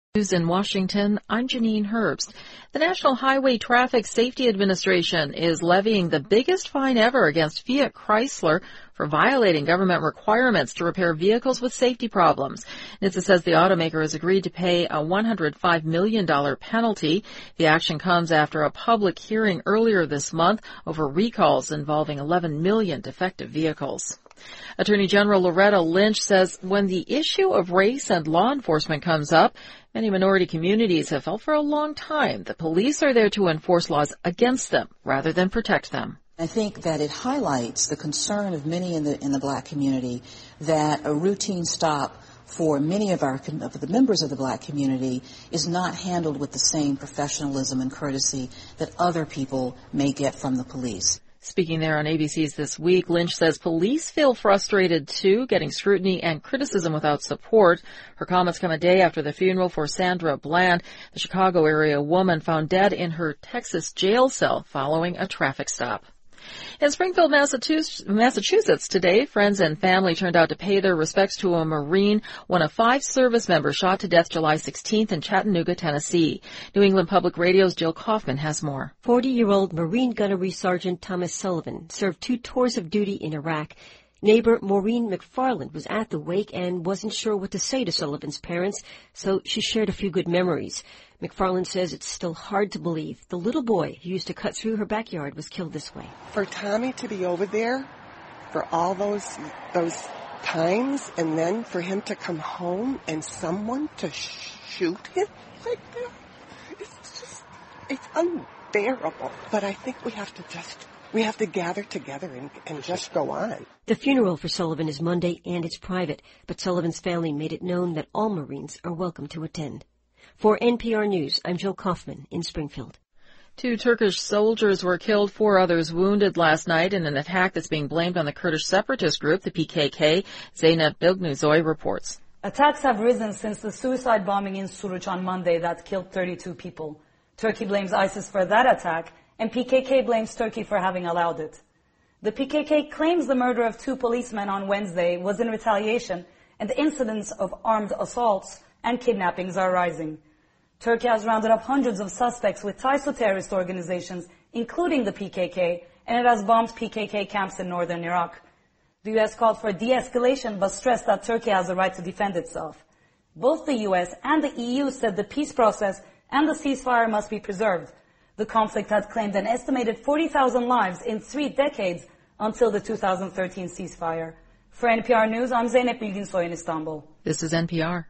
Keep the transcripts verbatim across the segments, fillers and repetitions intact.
News in Washington, I'm Janine Herbst. The National Highway Traffic Safety Administration is levying the biggest fine ever against Fiat Chrysler for violating government requirements to repair vehicles with safety problems. N H T S A says the automaker has agreed to pay a one hundred five million dollars penalty. The action comes after a public hearing earlier this month over recalls involving eleven million defective vehicles. Attorney General Loretta Lynch says when the issue of race and law enforcement comes up, many minority communities have felt for a long time that police are there to enforce laws against them rather than protect them. I think that it highlights the concern of many in the in the black community that a routine stop for many of our of the members of the black community is not handled with the same professionalism and courtesy that other people may get from the police. Speaking there on A B C's This Week, Lynch says police feel frustrated, too, getting scrutiny and criticism without support. Her comments come a day after the funeral for Sandra Bland, the Chicago area woman found dead in her Texas jail cell following a traffic stop. In Springfield, Massachusetts today, friends and family turned out to pay their respects to a Marine, one of five service members shot to death July sixteenth in Chattanooga, Tennessee. New England Public Radio's Jill Kaufman has more. forty-year-old Marine Gunnery Sergeant Thomas Sullivan served two tours of duty in Iraq. Neighbor Maureen McFarland was at the wake and wasn't sure what to say to Sullivan's parents, so she shared a few good memories. McFarland says it's still hard to believe the little boy who used to cut through her backyard was killed this way. For Tommy to be over there for all those those times, and then for him to come home and someone to sh- shoot him like that, it's just, it's unbearable. But I think we have to just, we have to gather together and, and just go on. The funeral for Sullivan is Monday and it's private, but Sullivan's family made it known that all Marines are welcome to attend. For N P R News, I'm Jill Kaufman in Springfield. Two Turkish soldiers were killed, four others wounded last night in an attack that's being blamed on the Kurdish separatist group, the P K K. Zeynep Bilgnuzoy reports. Attacks have risen since the suicide bombing in Suruç on Monday that killed thirty-two people. Turkey blames ISIS for that attack, and P K K blames Turkey for having allowed it. The P K K claims the murder of two policemen on Wednesday was in retaliation, and the incidents of armed assaults and kidnappings are rising. Turkey has rounded up hundreds of suspects with ties to terrorist organizations, including the P K K, and it has bombed P K K camps in northern Iraq. The U S called for de-escalation but stressed that Turkey has the right to defend itself. Both the U S and the E U said the peace process and the ceasefire must be preserved. The conflict had claimed an estimated forty thousand lives in three decades until the two thousand thirteen ceasefire. For N P R News, I'm Zeynep Bilginsoy in Istanbul. This is N P R.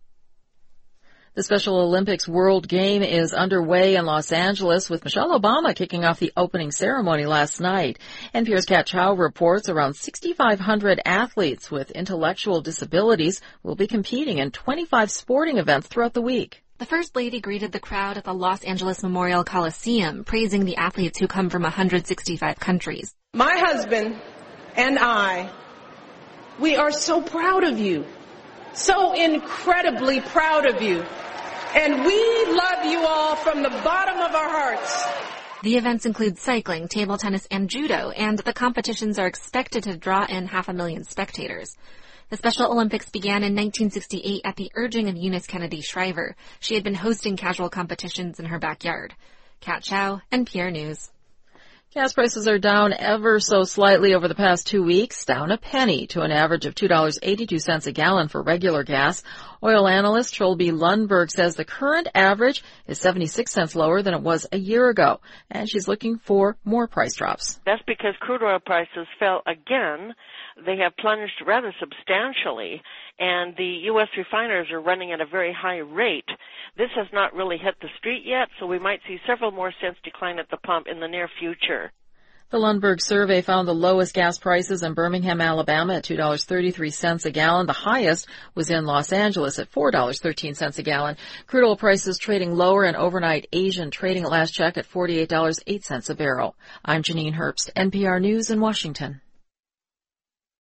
The Special Olympics World Game is underway in Los Angeles with Michelle Obama kicking off the opening ceremony last night. N P R's Kat Chow reports around sixty-five hundred athletes with intellectual disabilities will be competing in twenty-five sporting events throughout the week. The First Lady greeted the crowd at the Los Angeles Memorial Coliseum, praising the athletes who come from one hundred sixty-five countries. My husband and I, we are so proud of you, so incredibly proud of you. And we love you all from the bottom of our hearts. The events include cycling, table tennis, and judo, and the competitions are expected to draw in half a million spectators. The Special Olympics began in nineteen sixty-eight at the urging of Eunice Kennedy Shriver. She had been hosting casual competitions in her backyard. Kat Chow, N P R News. Gas prices are down ever so slightly over the past two weeks, down a penny to an average of two dollars and eighty-two cents a gallon for regular gas. Oil analyst Trilby Lundberg says the current average is seventy-six cents lower than it was a year ago, and she's looking for more price drops. That's because crude oil prices fell again. They have plunged rather substantially, and the U S refiners are running at a very high rate. This has not really hit the street yet, so we might see several more cents decline at the pump in the near future. The Lundberg survey found the lowest gas prices in Birmingham, Alabama at two dollars and thirty-three cents a gallon. The highest was in Los Angeles at four dollars and thirteen cents a gallon. Crude oil prices trading lower in overnight Asian trading at last check at forty-eight dollars and eight cents a barrel. I'm Janine Herbst, N P R News in Washington.